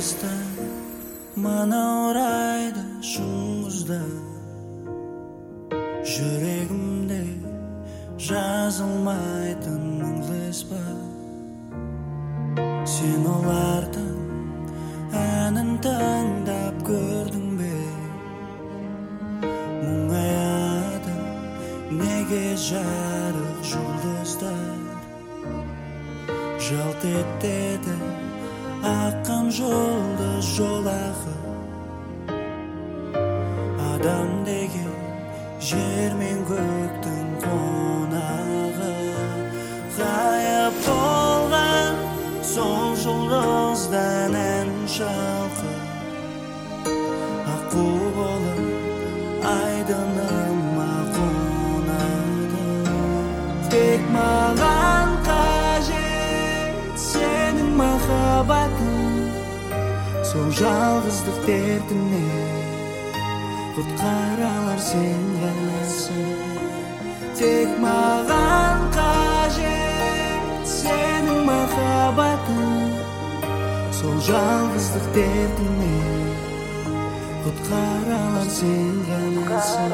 алыстан манаурайды шұңғызда жүрегімде жазылмайтын мұңлы із бар. Сен олардың әнін тыңдап көрдің бе? Мұңаяды неге жарық жұлдыздар, жалт етеді аққан жұлдыз жолағы. Адам деген жер мен көктің қонағы, ғайып болған сол жұлдыздан ән шалқып, аққу болып айдыныма қонады. Тек маған қажет сенің махаббатың, сол жалғыздық дертімнен құтқаралар сен ғанасың. Тек маған қажет сенің махаббатың, сол жалғыздық дертімнен құтқаралар сен ғанасың.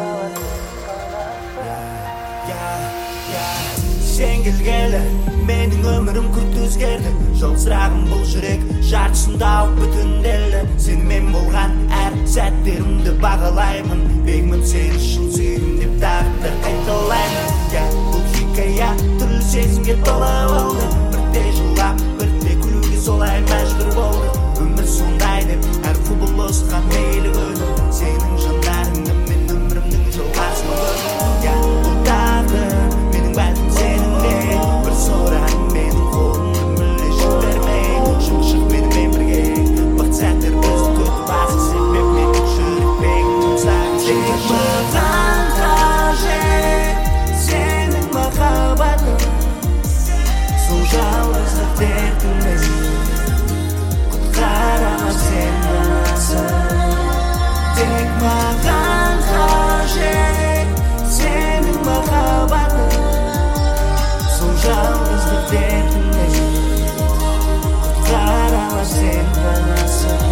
Сен келгелі менің өмірім күрт өзгерді. Жылсырағым бұл жүрек жартысында ауып бүтінделді. Сенімен болған әр сәттерімді бағалаймын. Бегмін сен шын сүйдім деп тағдыр қайталаймын. Бұл хикая түрлі сезімге тола болды. Бірде жылап, бірде күлуге солай мәжбүр болды. Өмір сондай деп әр құбылысқа мейлі бөлдім. Сенің жандарыңды мен өмірімнің жалғасын көрдім. Бұл тағдыр менің бәлкім сенімде, бір соран менің қолымды мүлде жібермей. Шық менімен бірге бақыт сәттер бізді күтіп алсын. Себеп менің жүрекпегім жұмсақ. Тек маған қажет сенің махаббатың, сол жалғыздық дертімнен құтқаралар сен ғанасың. Тек маған қажет сенің махаббатың, сол жалғыздық дертімнен құтқаралар сен ғанасың.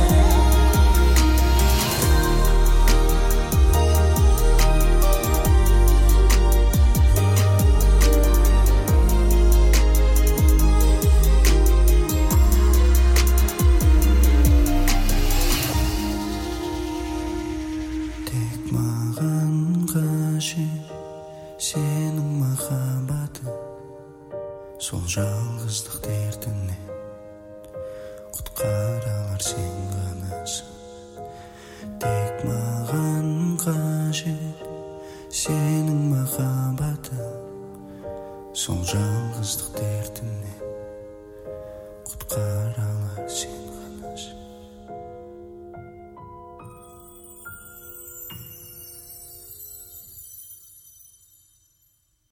Тек маған қажет сенің махаббатың, сол жалғыздық